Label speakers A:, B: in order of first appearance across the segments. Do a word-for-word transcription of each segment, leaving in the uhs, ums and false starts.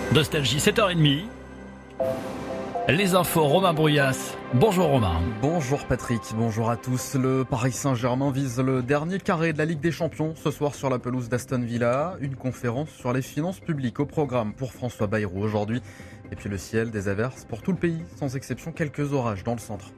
A: Nostalgie, sept heures trente. Les infos, Romain Brouillas. Bonjour Romain.
B: Bonjour Patrick, bonjour à tous. Le Paris Saint-Germain vise le dernier carré de la Ligue des Champions ce soir sur la pelouse d'Aston Villa. Une conférence sur les finances publiques au programme pour François Bayrou aujourd'hui. Et puis le ciel, des averses pour tout le pays, sans exception quelques orages dans le centre.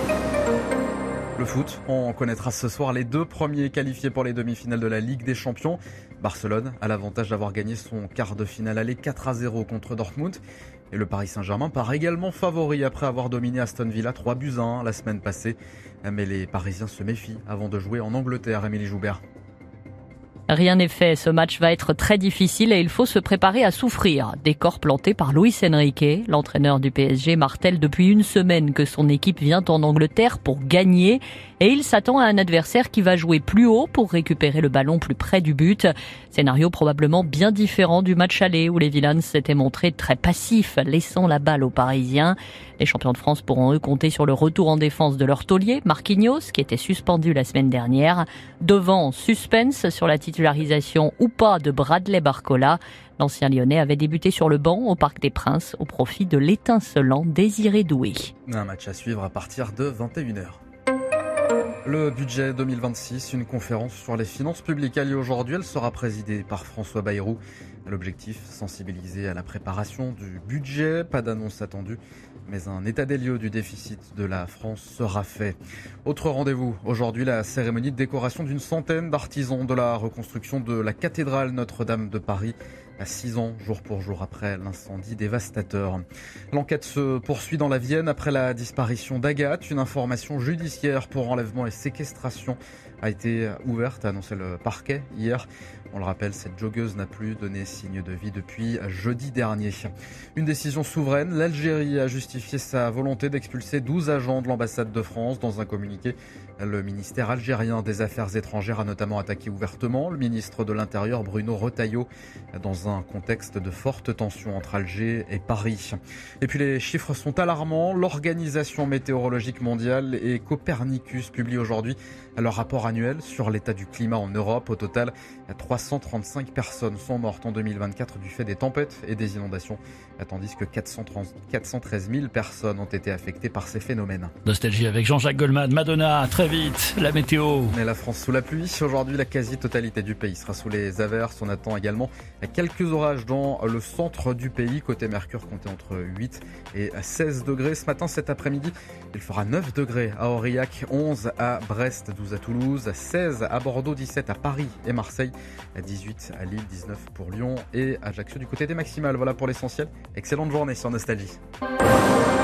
B: Le foot, on connaîtra ce soir les deux premiers qualifiés pour les demi-finales de la Ligue des Champions. Barcelone a l'avantage d'avoir gagné son quart de finale aller quatre à zéro contre Dortmund. Et le Paris Saint-Germain part également favori après avoir dominé Aston Villa trois buts à un la semaine passée. Mais les Parisiens se méfient avant de jouer en Angleterre, Émilie Joubert.
C: Rien n'est fait, ce match va être très difficile et il faut se préparer à souffrir. Décor planté par Luis Enrique, l'entraîneur du P S G martèle depuis une semaine que son équipe vient en Angleterre pour gagner et il s'attend à un adversaire qui va jouer plus haut pour récupérer le ballon plus près du but. Scénario probablement bien différent du match aller où les Villains s'étaient montrés très passifs, laissant la balle aux Parisiens. Les champions de France pourront eux compter sur le retour en défense de leur taulier, Marquinhos, qui était suspendu la semaine dernière. Devant, suspense sur la titularisation ou pas de Bradley Barcola. L'ancien Lyonnais avait débuté sur le banc au Parc des Princes au profit de l'étincelant Désiré Doué.
B: Un match à suivre à partir de vingt et une heures. Le budget deux mille vingt-six, une conférence sur les finances publiques a lieu aujourd'hui. Elle sera présidée par François Bayrou. L'objectif, sensibiliser à la préparation du budget. Pas d'annonce attendue, mais un état des lieux du déficit de la France sera fait. Autre rendez-vous, aujourd'hui la cérémonie de décoration d'une centaine d'artisans de la reconstruction de la cathédrale Notre-Dame de Paris. À six ans, jour pour jour après l'incendie dévastateur. L'enquête se poursuit dans la Vienne après la disparition d'Agathe. Une information judiciaire pour enlèvement et séquestration a été ouverte, a annoncé le parquet hier. On le rappelle, cette joggeuse n'a plus donné signe de vie depuis jeudi dernier. Une décision souveraine, l'Algérie a justifié sa volonté d'expulser douze agents de l'ambassade de France. Dans un communiqué, le ministère algérien des Affaires étrangères a notamment attaqué ouvertement le ministre de l'Intérieur Bruno Retailleau dans un contexte de forte tension entre Alger et Paris. Et puis les chiffres sont alarmants. L'Organisation météorologique mondiale et Copernicus publient aujourd'hui leur rapport annuel sur l'état du climat en Europe. Au total, trois cent trente-cinq personnes sont mortes en deux mille vingt-quatre du fait des tempêtes et des inondations, tandis que quatre cent treize mille personnes ont été affectées par ces phénomènes.
A: Nostalgie avec Jean-Jacques Goldman, Madonna, très vite, la météo.
B: Mais la France sous la pluie. Aujourd'hui, la quasi-totalité du pays sera sous les averses. On attend également quelques orages dans le centre du pays. Côté Mercure, comptez entre huit et seize degrés. Ce matin, cet après-midi, il fera neuf degrés à Aurillac, onze à Brest, douze à Toulouse, seize à Bordeaux, dix-sept à Paris et Marseille, dix-huit à Lille, dix-neuf pour Lyon et Ajaccio du côté des maximales. Voilà pour l'essentiel. Excellente journée sur Nostalgie.